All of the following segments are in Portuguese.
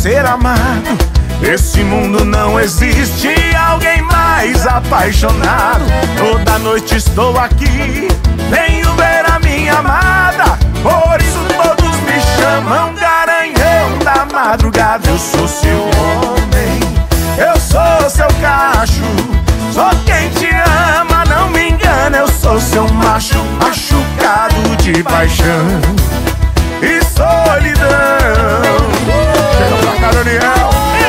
ser amado. Nesse mundo não existe alguém mais apaixonado. Toda noite estou aqui, venho ver a minha amada. Por isso todos me chamam Garanhão da madrugada. Eu sou seu homem, eu sou seu cacho, sou quem te ama, não me engana. Eu sou seu macho, machucado de paixão e solidão. Chega pra cá, Daniel.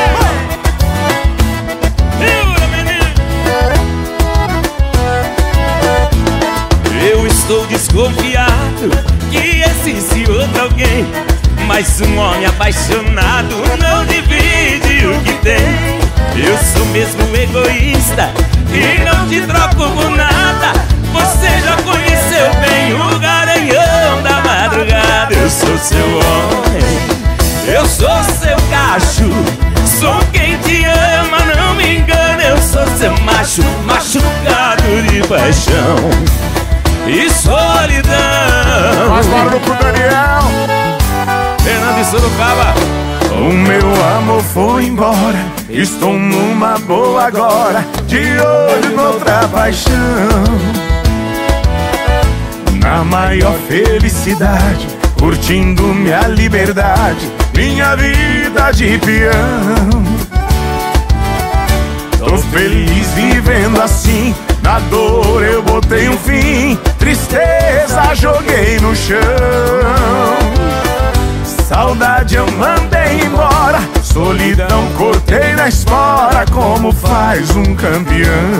Eu estou desconfiado que existe outro alguém, mas um homem apaixonado não divide o que tem. Eu sou mesmo egoísta e não te troco por nada. Você já conheceu bem o Garanhão da madrugada. Eu sou seu homem, eu sou seu cacho, sou quem te ama, não me engana. Eu sou seu macho, machucado de paixão e solidão. Mais barulho pro Daniel. Fernando de Sorocaba. O meu amor foi embora, estou numa boa agora, de olho noutra paixão. Na maior felicidade, curtindo minha liberdade, minha vida de peão. Tô feliz vivendo assim, na dor eu botei um fim, tristeza joguei no chão. Saudade eu mandei embora, solidão cortei na espora, como faz um campeão.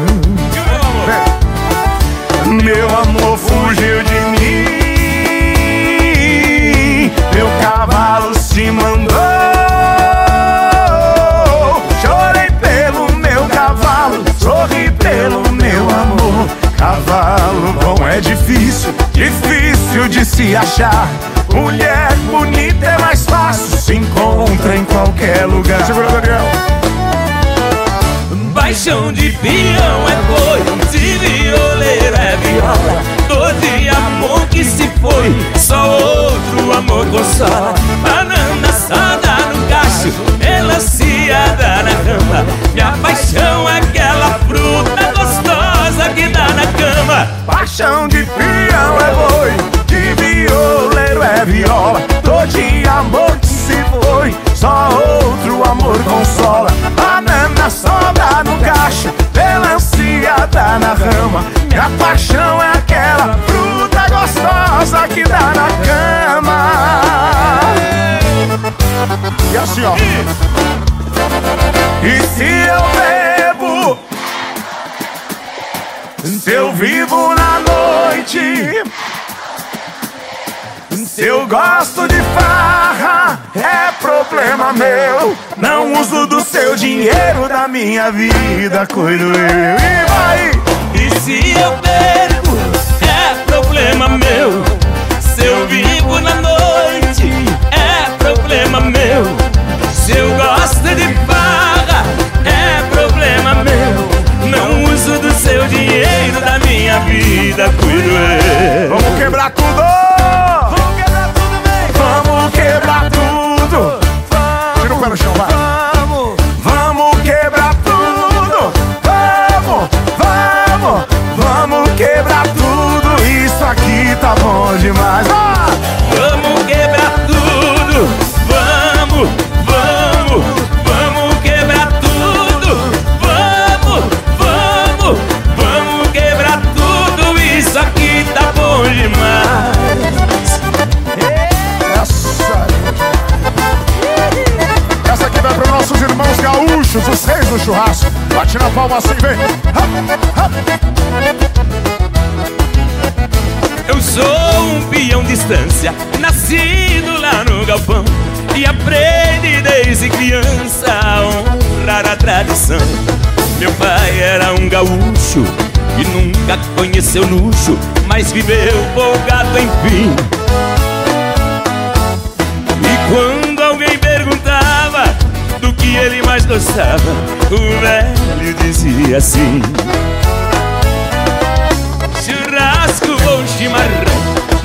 Meu amor fugiu de mim, meu cavalo se mandou. Chorei pelo meu cavalo, sorri pelo meu amor. Cavalo bom é difícil, difícil de se achar. Mulher bonita é mais fácil, se encontra em qualquer lugar. Segura, Daniel. Paixão de peão é boi, de violeiro é viola. Todo amor que se foi, só outro amor consola. Banana assada no cacho, melanciada na cama. Minha paixão é aquela fruta gostosa que dá na cama. Paixão de peão é boi, de violeiro é viola. Todo amor que se foi, só outro amor consola. Banana sobra no cacho, melanciada na rama. Minha paixão é aquela fruta gostosa que dá na cama. E assim, ó. E se eu bebo, se eu vivo na noite, se eu gosto de farra, é problema meu. Não uso do seu dinheiro, da minha vida cuido eu. E vai! E se eu bebo, é problema meu. Se eu vivo na noite, é problema meu. Se eu gosto de farra, é problema meu. Não uso do seu dinheiro, da minha vida cuido eu. Vamos quebrar tudo! Vamos quebrar tudo! Tira o pé no chão, vai! Vamos quebrar tudo! Vamos quebrar tudo! Isso aqui tá bom demais! Vamos quebrar tudo! Vamos quebrar tudo! Vamos quebrar tudo! Isso aqui tá bom demais! Essa aqui vai para nossos irmãos gaúchos, os reis do churrasco. Bate na palma assim, vem. Eu sou um peão de estância, nascido lá no galpão, e aprendi desde criança a honrar a tradição. Meu pai era um gaúcho e nunca conheceu luxo, mas viveu folgado enfim. E quando alguém perguntava do que ele mais gostava, o velho dizia assim: churrasco ou chimarrão,